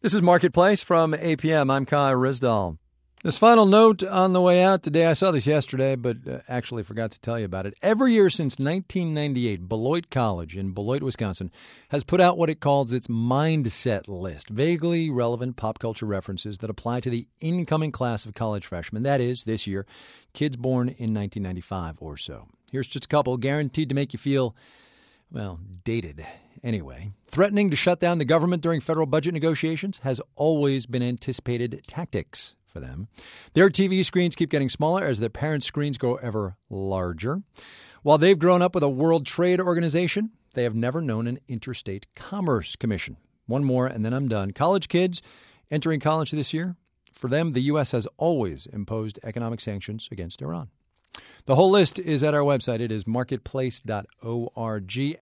This is Marketplace from APM. I'm Kai Rizdal. This final note on the way out today, I saw this yesterday, but actually forgot to tell you about it. Every year since 1998, Beloit College in Beloit, Wisconsin, has put out what it calls its Mindset List, vaguely relevant pop culture references that apply to the incoming class of college freshmen. That is, this year, kids born in 1995 or so. Here's just a couple guaranteed to make you feel, well, dated. Anyway, threatening to shut down the government during federal budget negotiations has always been anticipated tactics for them. Their TV screens keep getting smaller as their parents' screens grow ever larger. While they've grown up with a World Trade Organization, they have never known an Interstate Commerce Commission. One more, and then I'm done. College kids entering college this year, for them, the U.S. has always imposed economic sanctions against Iran. The whole list is at our website. It is marketplace.org.